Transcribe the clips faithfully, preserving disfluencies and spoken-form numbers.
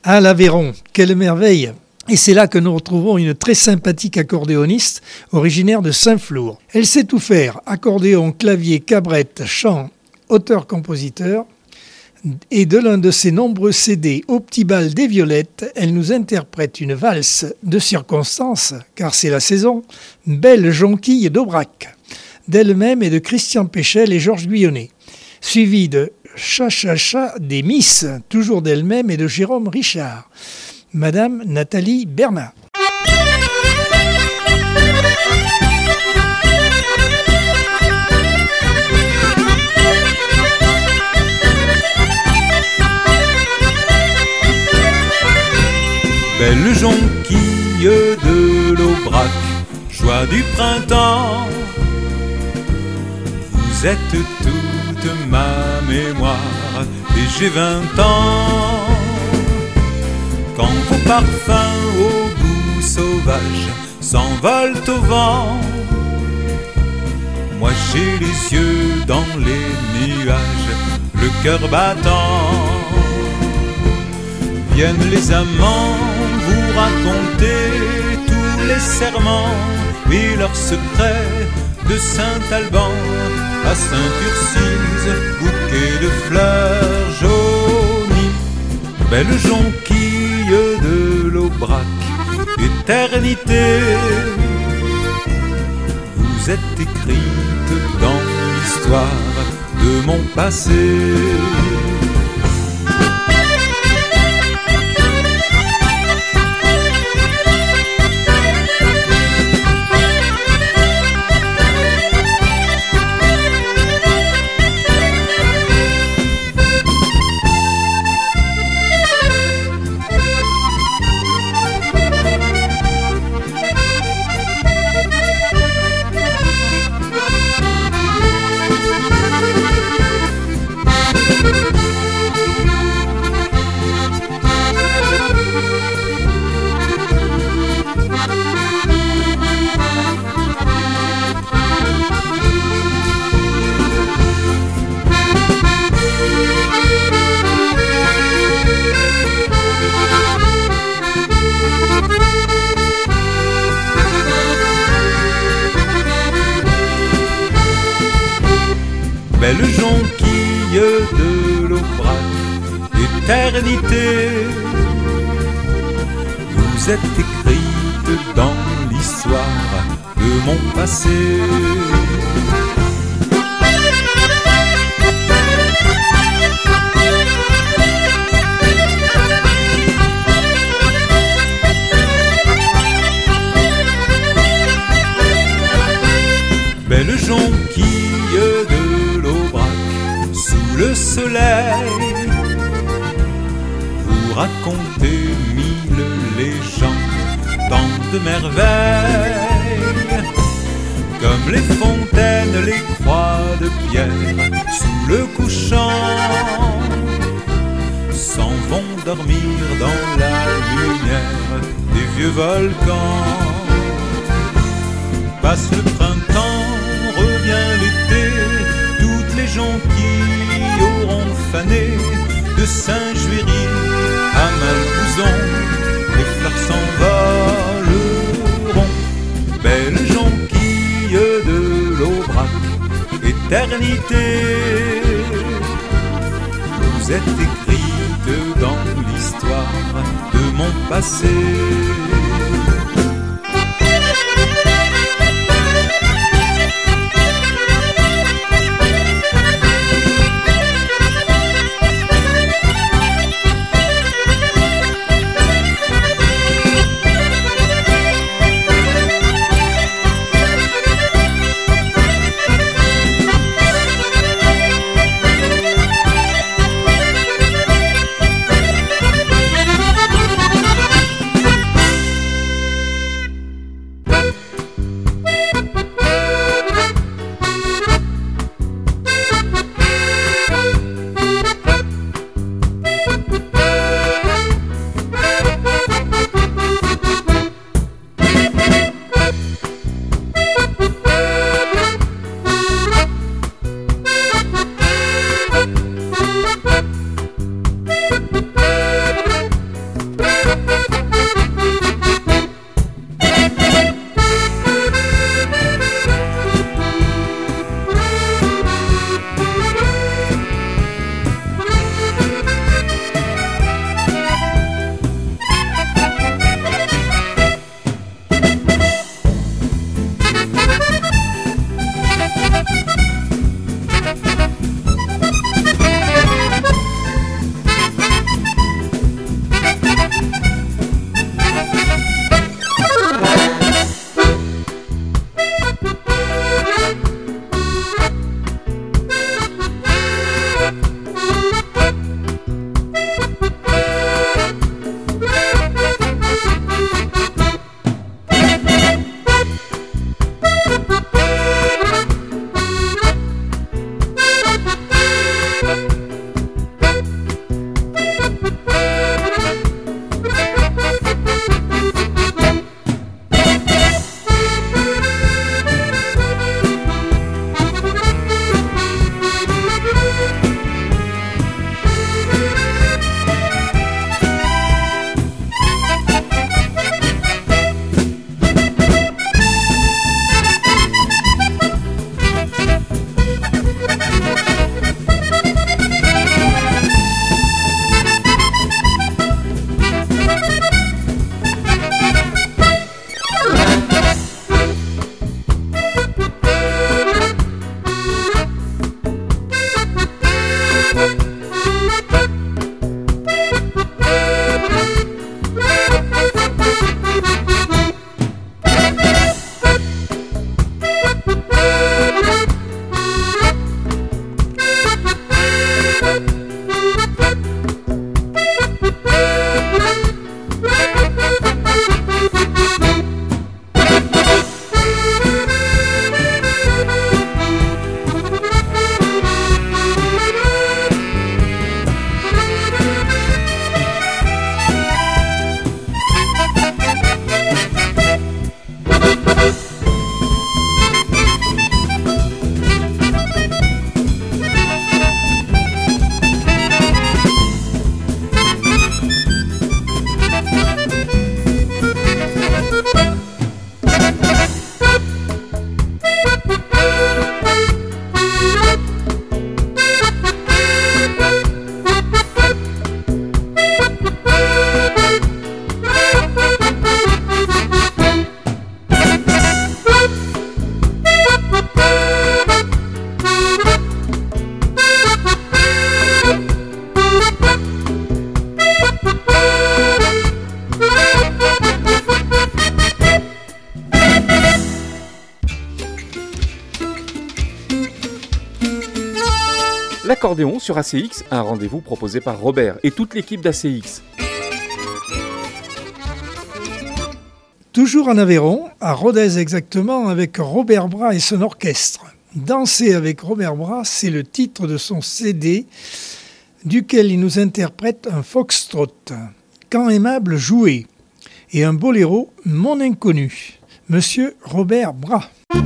À l'Aveyron, quelle merveille! Et c'est là que nous retrouvons une très sympathique accordéoniste originaire de Saint-Flour. Elle sait tout faire, accordéon, clavier, cabrette, chant, auteur-compositeur. Et de l'un de ses nombreux C D Au petit bal des violettes, elle nous interprète une valse de circonstance, car c'est la saison, Belle jonquille d'Aubrac, d'elle-même et de Christian Péchel et Georges Guyonnet, suivi de Cha-cha-cha des Miss, toujours d'elle-même et de Jérôme Richard. Madame Nathalie Bernard. Belle jonquille de l'Aubrac, joie du printemps, vous êtes toute ma mémoire et j'ai vingt ans. Quand vos parfums au goût sauvage s'envolent au vent, moi j'ai les yeux dans les nuages, le cœur battant. Viennent les amants vous raconter tous les serments et leurs secrets de Saint-Alban à Saint-Ursise, bouquet de fleurs jaunies. Belle jonquille de l'Aubrac, éternité, vous êtes écrite dans l'histoire de mon passé. Belle jonquille de l'Aubrac, éternité, vous êtes écrite dans l'histoire de mon passé. Belle jonquille de l'Aubrac, sous le soleil, vous racontez mille légendes, tant de merveilles, comme les fontaines, les croix de pierre, sous le couchant, s'en vont dormir dans la lumière des vieux volcans. Passe le printemps, revient l'été, toutes les jonquilles auront fané, de Saint-Juéry à Malbouzon, les fleurs s'envoleront. Belle jonquille de l'Aubrac, éternité, vous êtes écrite dans l'histoire de mon passé. L'accordéon sur A C X, un rendez-vous proposé par Robert et toute l'équipe d'A C X. Toujours en Aveyron, à Rodez exactement, avec Robert Bras et son orchestre. Danser avec Robert Bras, c'est le titre de son C D, duquel il nous interprète un foxtrot, Quand aimable jouer, et un boléro, Mon inconnu. Monsieur Robert Bras.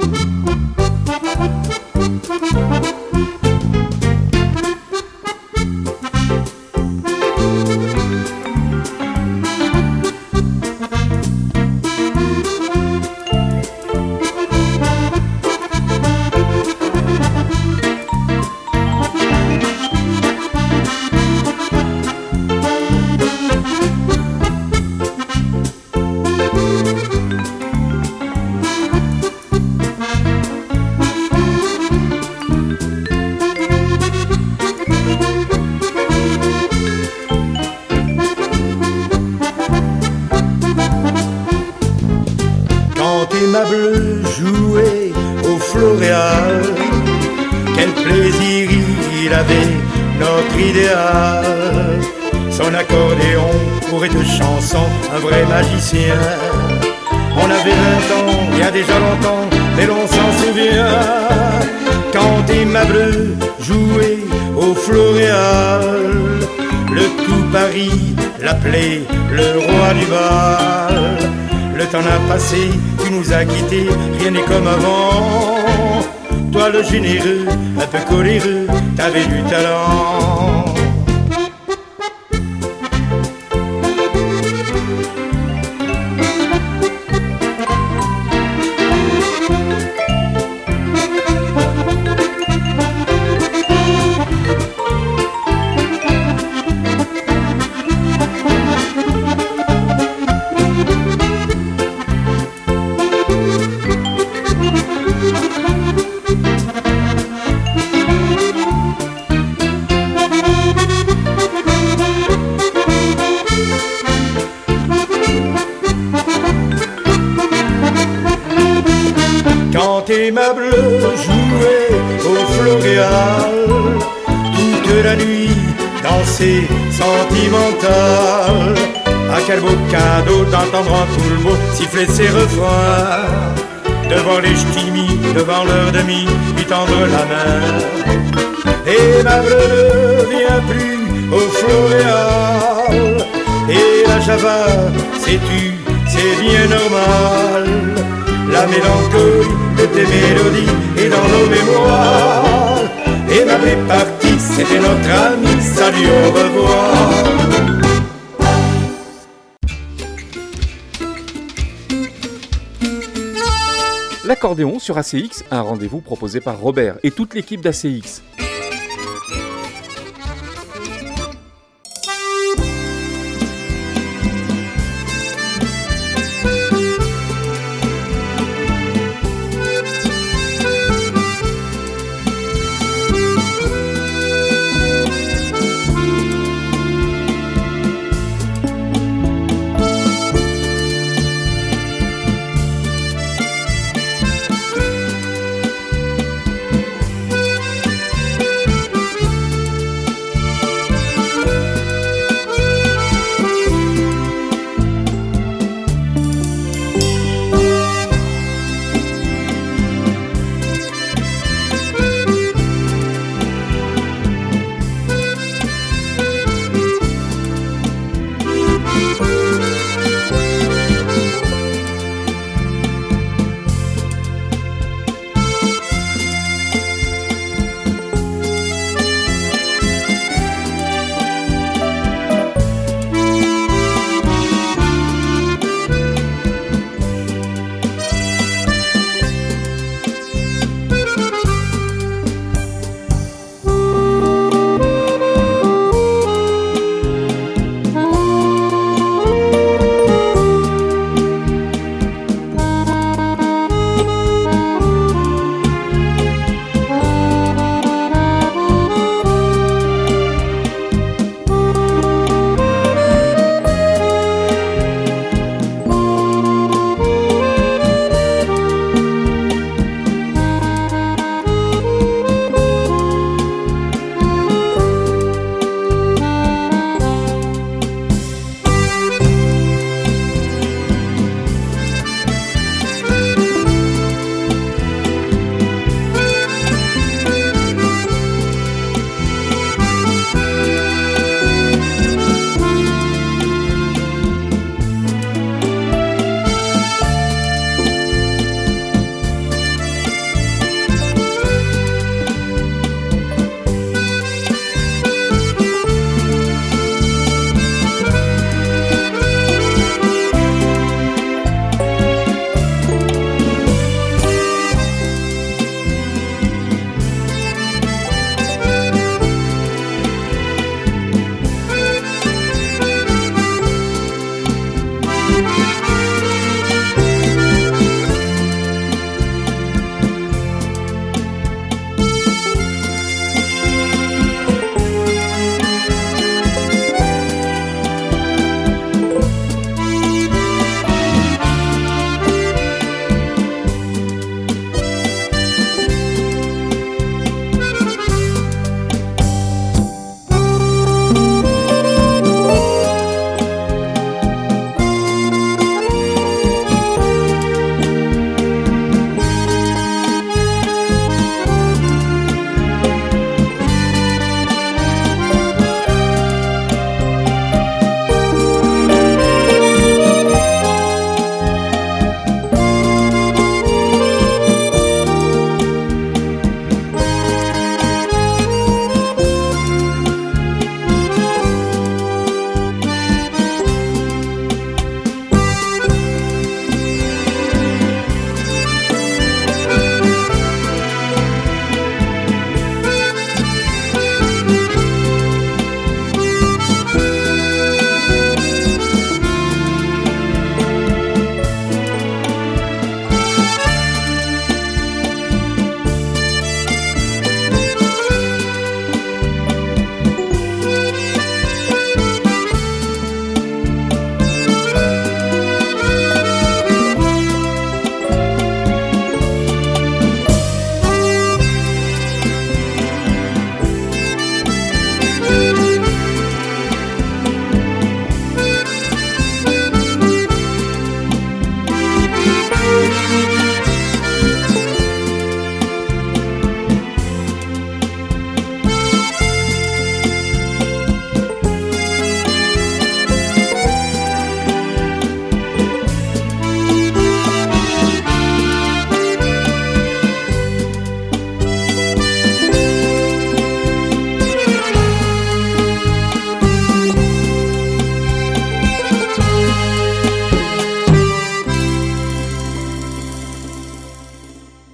Aimable jouer au floréal, quel plaisir il avait, notre idéal. Son accordéon pour de chansons, un vrai magicien. On avait vingt ans, il y a déjà longtemps, mais l'on s'en souvient. Quand Aimable jouait au floréal, le tout Paris l'appelait le roi du bal. Le temps a passé, tu nous as quittés, rien n'est comme avant. Toi le généreux, un peu coléreux, t'avais du talent. Aimable jouait au floréal, toute la nuit danser sentimental. Ah quel beau cadeau d'entendre en tout le beau siffler ses refrains, devant les ch'timis, devant leur demi, lui tendre la main. Aimable ne vient plus au floréal, et la java, sais-tu, c'est bien normal. La mélancolie de tes mélodies est dans nos mémoires. Aimable est parti, c'était notre ami, salut, au revoir. L'accordéon sur A C X, un rendez-vous proposé par Robert et toute l'équipe d'A C X.